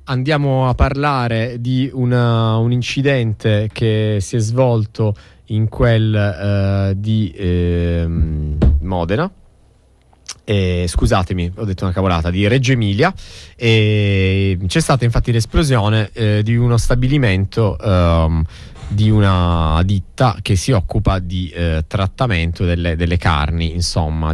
andiamo a parlare di un incidente che si è svolto in quel di Modena. Scusatemi, ho detto una cavolata, di Reggio Emilia. C'è stata infatti l'esplosione di uno stabilimento di una ditta che si occupa di trattamento delle carni, insomma,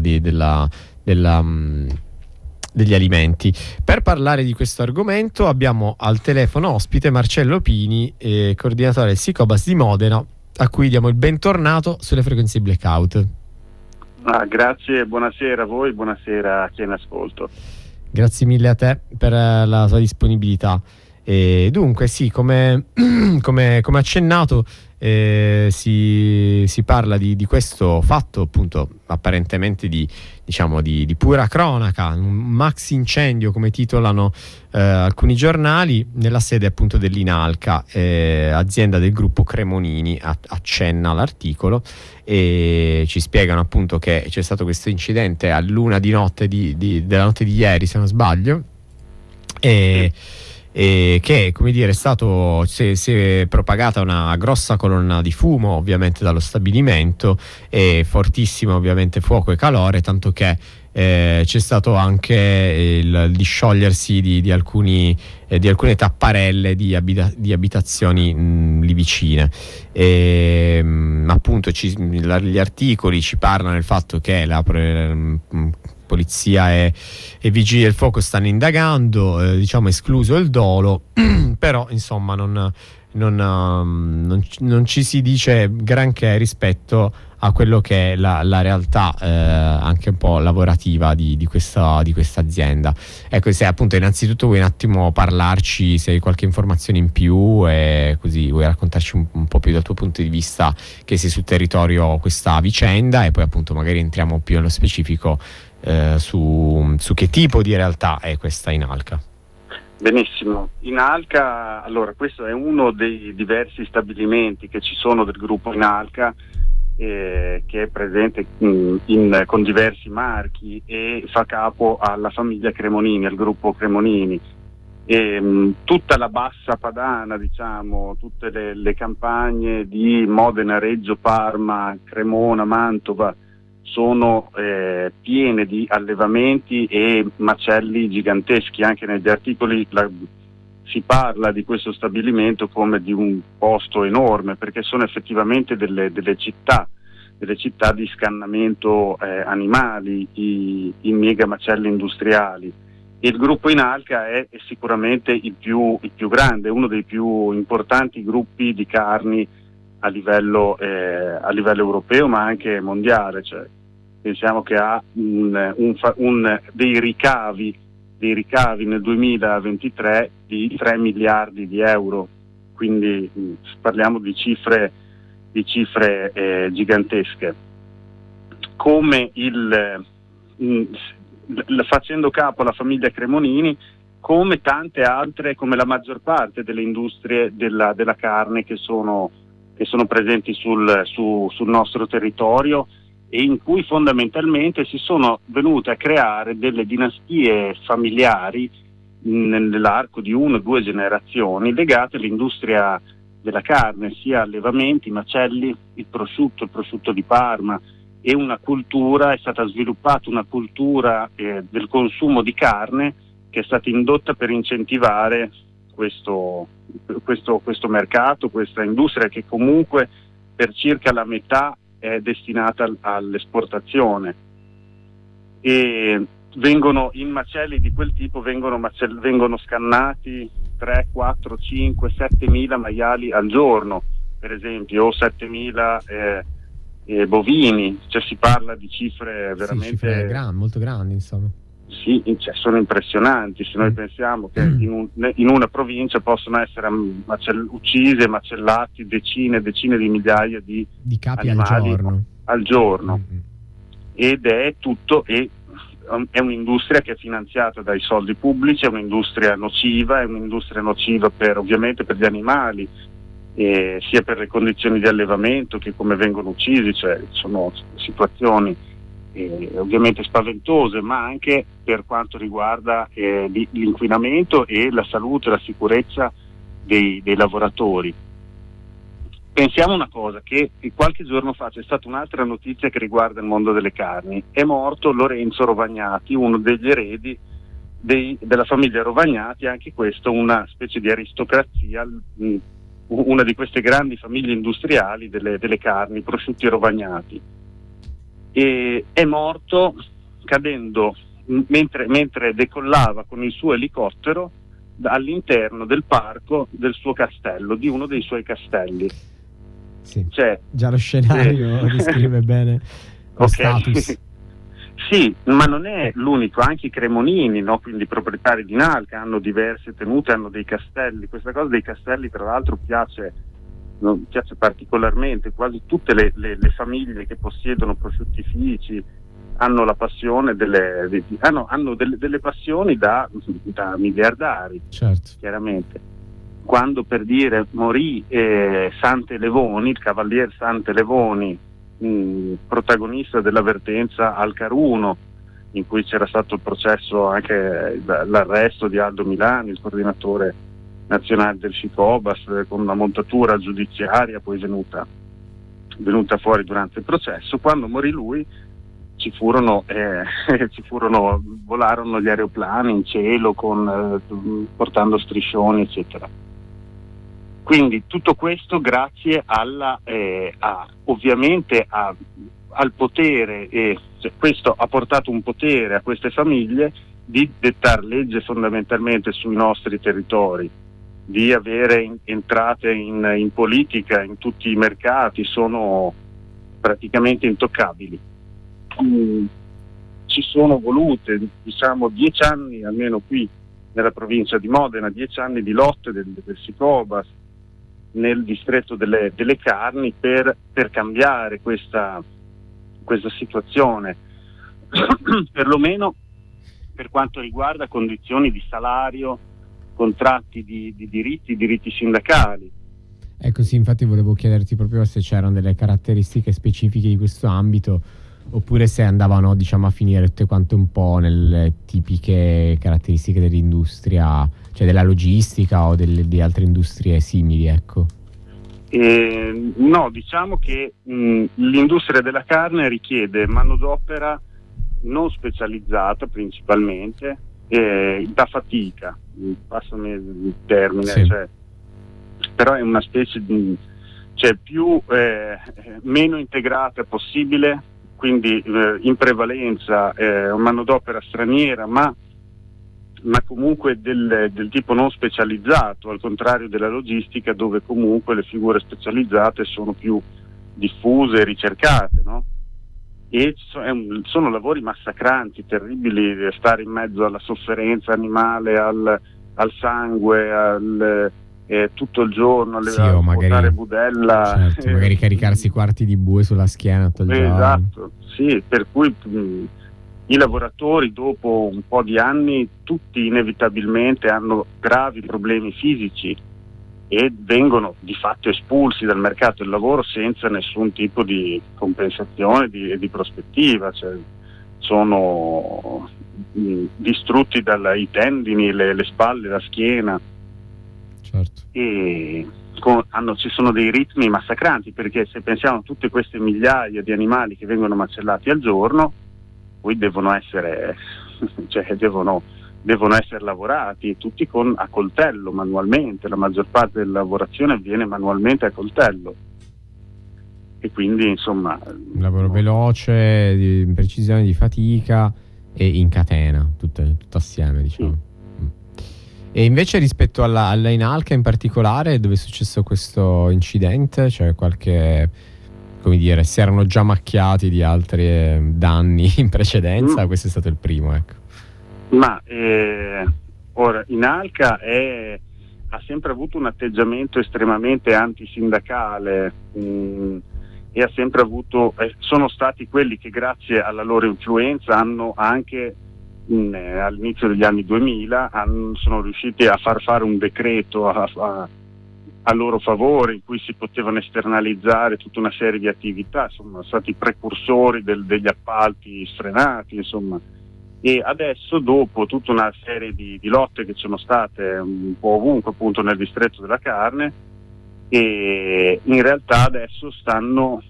degli alimenti. Per parlare di questo argomento abbiamo al telefono ospite Marcello Pini, coordinatore del Sicobas di Modena, a cui diamo il bentornato sulle frequenze di Blackout. Grazie, buonasera a voi, buonasera a chi è in ascolto. Grazie mille a te per la tua disponibilità. Dunque sì, come accennato, si parla di questo fatto, appunto, apparentemente di pura cronaca, un maxi incendio, come titolano alcuni giornali, nella sede appunto dell'Inalca, azienda del gruppo Cremonini, accenna l'articolo, e ci spiegano appunto che c'è stato questo incidente all'1 di notte della notte di ieri, se non sbaglio, e che, come dire, si è propagata una grossa colonna di fumo ovviamente dallo stabilimento, e fortissimo ovviamente fuoco e calore, tanto che c'è stato anche il disciogliersi di alcune tapparelle di abitazioni lì vicine. Appunto gli articoli ci parlano del fatto che la polizia e vigili del fuoco stanno indagando, escluso il dolo, però insomma non ci si dice granché rispetto a quello che è la realtà anche un po' lavorativa di questa azienda. Ecco, se appunto innanzitutto vuoi un attimo parlarci, se hai qualche informazione in più, e così vuoi raccontarci un po' più dal tuo punto di vista, che sei sul territorio, questa vicenda, e poi appunto magari entriamo più nello specifico su che tipo di realtà è questa Inalca. Benissimo. Inalca, allora, questo è uno dei diversi stabilimenti che ci sono del gruppo Inalca, che è presente con diversi marchi e fa capo alla famiglia Cremonini, al gruppo Cremonini. Tutta la bassa padana, diciamo, tutte le campagne di Modena, Reggio, Parma, Cremona, Mantova sono piene di allevamenti e macelli giganteschi. Anche negli articoli si parla di questo stabilimento come di un posto enorme, perché sono effettivamente delle città di scannamento animali, i mega macelli industriali. Il gruppo Inalca è sicuramente il più grande, uno dei più importanti gruppi di carni a livello europeo, ma anche mondiale. Cioè, pensiamo che ha dei ricavi nel 2023 di 3 miliardi di euro, quindi parliamo di cifre gigantesche. Come facendo capo alla famiglia Cremonini, come tante altre, come la maggior parte delle industrie della carne che sono presenti sul nostro territorio, e in cui fondamentalmente si sono venute a creare delle dinastie familiari nell'arco di 1 o 2 generazioni legate all'industria della carne, sia allevamenti, macelli, il prosciutto di Parma, e è stata sviluppata una cultura del consumo di carne che è stata indotta per incentivare questo mercato, questa industria, che comunque per circa la metà è destinata all'esportazione. E in macelli di quel tipo vengono scannati 3, 4, 5, 7 mila maiali al giorno, per esempio, o 7 mila bovini. Cioè, si parla di cifre veramente molto grandi, insomma. Sì, cioè, sono impressionanti. Se noi pensiamo che in una provincia possono essere uccise e macellati decine e decine di migliaia di capi animali al giorno. Ed è è un'industria che è finanziata dai soldi pubblici, è un'industria nociva ovviamente per gli animali, sia per le condizioni di allevamento che come vengono uccisi. Cioè, sono situazioni ovviamente spaventose, ma anche per quanto riguarda l'inquinamento e la salute e la sicurezza dei lavoratori. Pensiamo una cosa, che qualche giorno fa c'è stata un'altra notizia che riguarda il mondo delle carni. È morto Lorenzo Rovagnati, uno degli eredi della famiglia Rovagnati, anche questo una specie di aristocrazia, una di queste grandi famiglie industriali delle carni, prosciutti Rovagnati. E è morto cadendo mentre decollava con il suo elicottero all'interno del parco del suo castello, di uno dei suoi castelli. Sì, già lo scenario descrive bene lo status. Sì, ma non è l'unico, anche i cremonini, no? Quindi i proprietari di Nalca hanno diverse tenute, hanno dei castelli. Questa cosa dei castelli tra l'altro piace particolarmente. Quasi tutte le famiglie che possiedono prosciuttifici hanno la passione hanno delle passioni da miliardari, certo. Chiaramente. Quando, per dire, morì Sant'Elevoni, il cavalier Sant'Elevoni, protagonista dell'avvertenza al Caruno, in cui c'era stato il processo, anche l'arresto di Aldo Milani, il coordinatore nazionale del Scicobas, con una montatura giudiziaria poi venuta fuori durante il processo. Quando morì lui volarono gli aeroplani in cielo portando striscioni, eccetera. Quindi tutto questo grazie ovviamente al potere, questo ha portato un potere a queste famiglie di dettare legge fondamentalmente sui nostri territori, di avere entrate in politica, in tutti i mercati, sono praticamente intoccabili. Ci sono volute 10 anni, almeno qui nella provincia di Modena, 10 anni di lotte del Scicobas nel distretto delle carni per cambiare questa situazione, perlomeno per quanto riguarda condizioni di salario, contratti di diritti sindacali. Ecco, sì, infatti volevo chiederti proprio se c'erano delle caratteristiche specifiche di questo ambito, oppure se andavano, a finire tutte quante un po' nelle tipiche caratteristiche dell'industria, cioè della logistica o di altre industrie simili, ecco. No, diciamo che l'industria della carne richiede manodopera non specializzata principalmente, da fatica, passami il termine, sì. Però è una specie di, meno integrata possibile, quindi in prevalenza manodopera straniera, ma comunque del tipo non specializzato, al contrario della logistica, dove comunque le figure specializzate sono più diffuse e ricercate, no? E sono lavori massacranti, terribili, stare in mezzo alla sofferenza animale, al sangue, tutto il giorno, o portare budella, certo, magari caricarsi quarti di bue sulla schiena tutto il giorno. Esatto, sì, per cui i lavoratori dopo un po' di anni tutti inevitabilmente hanno gravi problemi fisici e vengono di fatto espulsi dal mercato del lavoro senza nessun tipo di compensazione e di prospettiva, sono distrutti dai tendini, le spalle, la schiena. Certo. E ci sono dei ritmi massacranti, perché se pensiamo a tutte queste migliaia di animali che vengono macellati al giorno, poi devono essere lavorati tutti a coltello manualmente. La maggior parte della lavorazione avviene manualmente a coltello e quindi insomma un lavoro veloce, di precisione, di fatica e in catena, tutto assieme, diciamo. Sì. E invece rispetto alla Inalca in particolare, dove è successo questo incidente, cioè qualche, come dire, si erano già macchiati di altri danni in precedenza, questo è stato il primo, ecco. Ma ora Inalca ha sempre avuto un atteggiamento estremamente antisindacale e ha sempre avuto, sono stati quelli che grazie alla loro influenza hanno anche all'inizio degli anni 2000 sono riusciti a far fare un decreto a loro favore, in cui si potevano esternalizzare tutta una serie di attività, insomma, sono stati precursori degli appalti sfrenati, insomma. E adesso, dopo tutta una serie di lotte che sono state un po' ovunque, appunto nel distretto della carne, e in realtà adesso stanno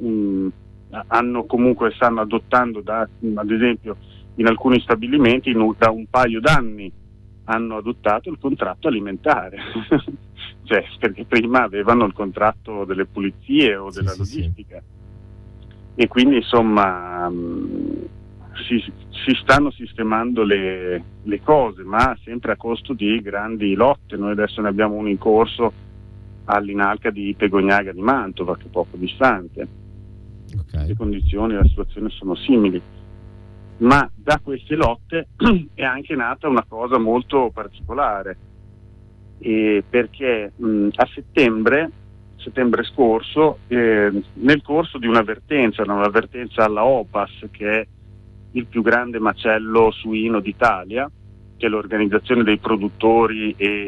adottando, ad esempio in alcuni stabilimenti da un paio d'anni hanno adottato il contratto alimentare. Cioè, perché prima avevano il contratto delle pulizie o della logistica. E quindi insomma si stanno sistemando le cose, ma sempre a costo di grandi lotte. Noi adesso ne abbiamo uno in corso all'Inalca di Pegognaga di Mantova, che è poco distante. Le condizioni e la situazione sono simili, ma da queste lotte è anche nata una cosa molto particolare, perché a settembre scorso, nel corso di un'avvertenza alla OPAS, che è il più grande macello suino d'Italia, che è l'organizzazione dei produttori e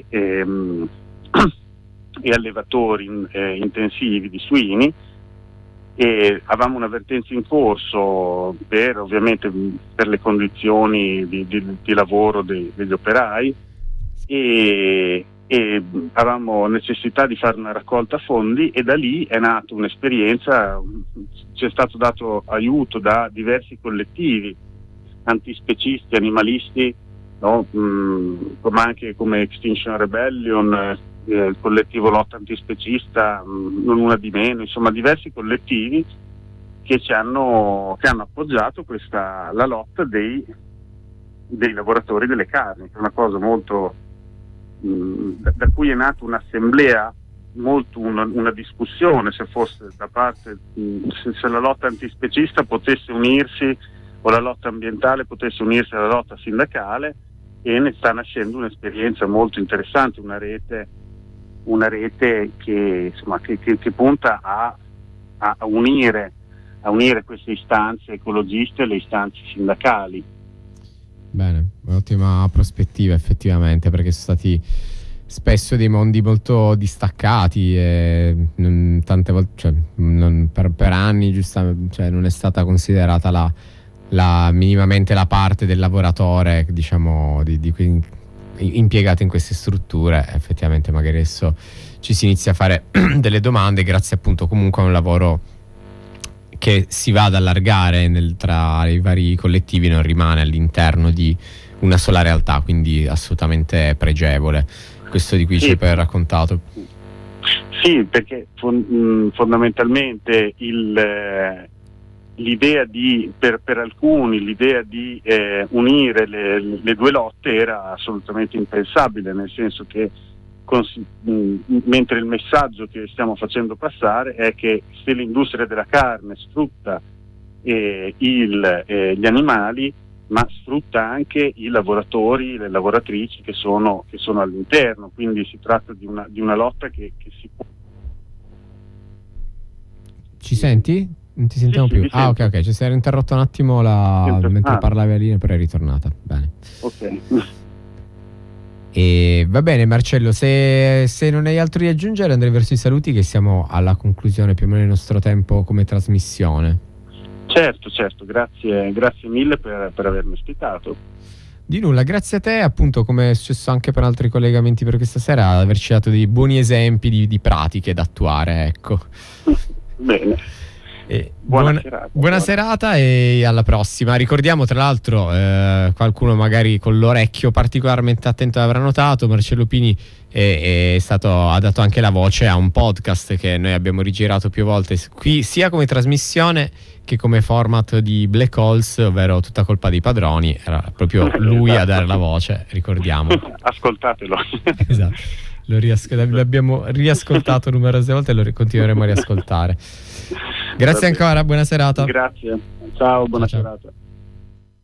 allevatori intensivi di suini, e avevamo un'avvertenza in corso ovviamente per le condizioni di lavoro degli operai, e avevamo necessità di fare una raccolta fondi, e da lì è nata un'esperienza. Ci è stato dato aiuto da diversi collettivi antispecisti, animalisti, no? Anche come Extinction Rebellion, il collettivo Lotta Antispecista, non una di meno, insomma diversi collettivi che hanno appoggiato la lotta dei lavoratori delle carni, che è una cosa molto da cui è nata un'assemblea, una discussione se fosse da parte, se la lotta antispecista potesse unirsi, o la lotta ambientale potesse unirsi alla lotta sindacale, e ne sta nascendo un'esperienza molto interessante, una rete che punta a unire queste istanze ecologiste e le istanze sindacali. Bene, un'ottima prospettiva effettivamente, perché sono stati spesso dei mondi molto distaccati, e tante volte, per anni giustamente, non è stata considerata minimamente la parte del lavoratore, diciamo, di cui impiegato in queste strutture. Effettivamente magari adesso ci si inizia a fare delle domande, grazie appunto comunque a un lavoro che si va ad allargare tra i vari collettivi, non rimane all'interno di una sola realtà, quindi assolutamente pregevole questo di cui ci hai raccontato. Sì, perché fondamentalmente l'idea per alcuni l'idea di unire le due lotte era assolutamente impensabile, nel senso che mentre il messaggio che stiamo facendo passare è che se l'industria della carne sfrutta gli animali, ma sfrutta anche i lavoratori, le lavoratrici che sono all'interno, quindi si tratta di una lotta che si può. Ci senti? Non ti sentiamo più? Ah, ok, ci si era interrotto un attimo mentre parlavi a linea, però è ritornata. Bene. Ok. E va bene Marcello, se non hai altro da aggiungere andrei verso i saluti, che siamo alla conclusione più o meno del nostro tempo come trasmissione. Certo, grazie mille per avermi ospitato. Di nulla, grazie a te, appunto, come è successo anche per altri collegamenti per questa sera, ad averci dato dei buoni esempi di pratiche da attuare, ecco. Bene. Buona serata e alla prossima. Ricordiamo tra l'altro, qualcuno magari con l'orecchio particolarmente attento avrà notato, Marcello Pini ha dato anche la voce a un podcast che noi abbiamo rigirato più volte qui, sia come trasmissione che come format di Black Holes, ovvero Tutta colpa dei padroni. Era proprio lui a dare la voce, ricordiamo. Ascoltatelo. Esatto, l'abbiamo riascoltato numerose volte e lo continueremo a riascoltare. Grazie ancora, buona serata. Grazie, ciao, buona serata.